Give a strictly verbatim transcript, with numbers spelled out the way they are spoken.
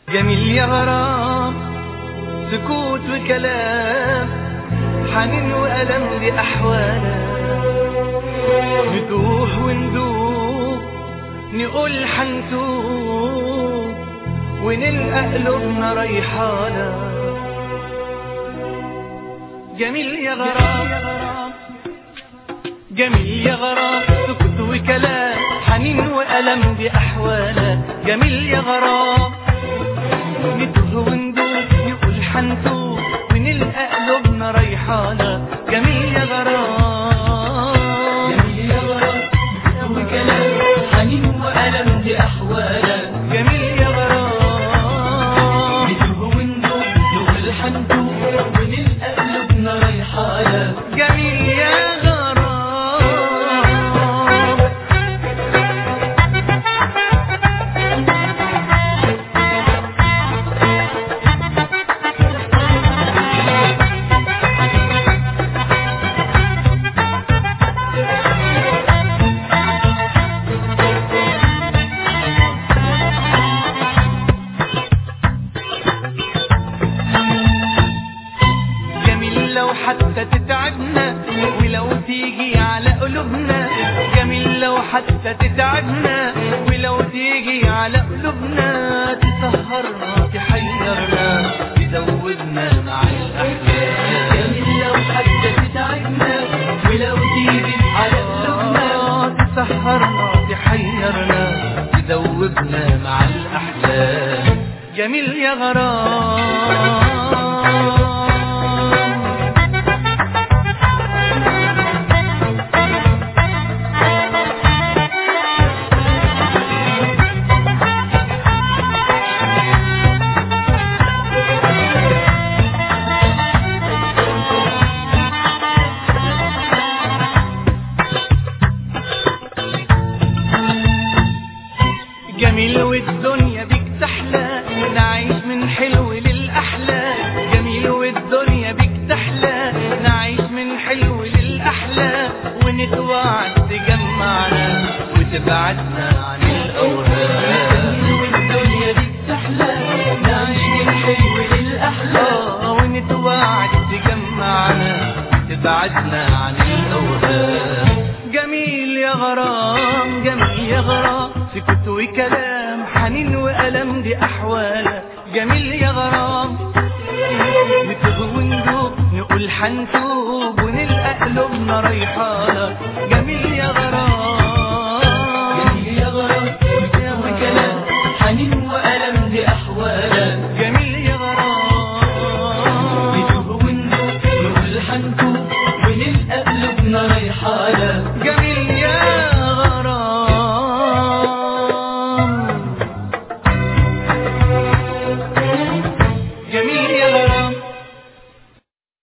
جميل يا غرام، سكوت وكلام، حنين وألم لأحوالك، ندوح وندوب نقول حنتوب ونلقى قلوبنا ريحانة. جميل يا غرام، جميل يا غرام، سكوت وكلام، حنين وألم بأحوالك. جميل يا غرام، ندوه وندوب نقول حنتوب ونلقى قلوبنا ريحانة. جميل يا غرام، جميل يا غرام، سكوت وكلام، حنين وألم بأحوالك. جميل يا غرام، ندوه وندوب نقول حنتوب ونلقى قلوبنا ريحانة. جميل يا لو حتى تتعبنا ولو تيجي على قلوبنا. جميل لو حتى تتعبنا ولو تيجي على قلوبنا، تسهرنا تحيرنا تزودنا مع الأحلام. جميل لو حتى تتعبنا ولو تيجي على قلوبنا، تسهرنا تحيرنا تزودنا مع الأحلام. جميل يا غرام، جميل والدنيا بيك تحلى، نعيش من حلو للأحلى. جميل والدنيا بيك تحلى، نعيش من حلو للأحلى، ونتوعد تجمعنا وتبعدنا عن الأوهام. جميل والدنيا بيك تحلى، نعيش من حلو للأحلى، ونتوعد تجمعنا وتبعدنا عن الأوهام. جميل يا غرام، جميل يا غرام، سكوت وكلام، حنين وألم بأحوالك. جميل يا غرام، نتوه وندوب نقول حنتوب ونلقى قلوبنا ريحانة. جميل